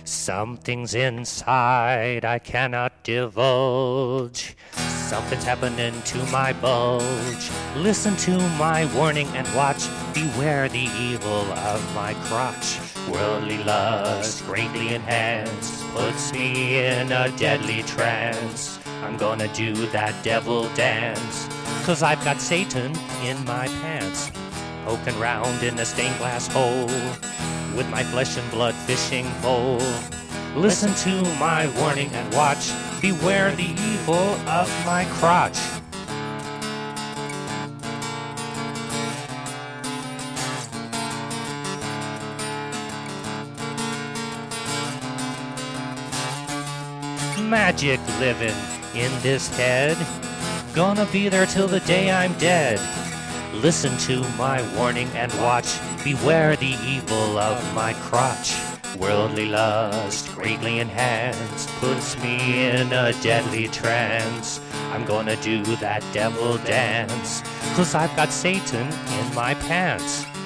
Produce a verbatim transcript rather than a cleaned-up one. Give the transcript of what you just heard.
Something's inside I cannot divulge. Something's happening to my bulge. Listen to my warning and watch. Beware the evil of my crotch. Worldly lust, greatly enhanced, puts me in a deadly trance. I'm gonna do that devil dance, 'cause I've got Satan in my pants. Poking round in the stained glass hole with my flesh and blood fishing pole. Listen to my warning and watch. Beware the evil of my crotch. Magic living in this head, gonna be there till the day I'm dead. Listen to my warning and watch. Beware the evil of my crotch. Worldly lust, greatly enhanced, puts me in a deadly trance. I'm gonna do that devil dance, 'cause I've got Satan in my pants.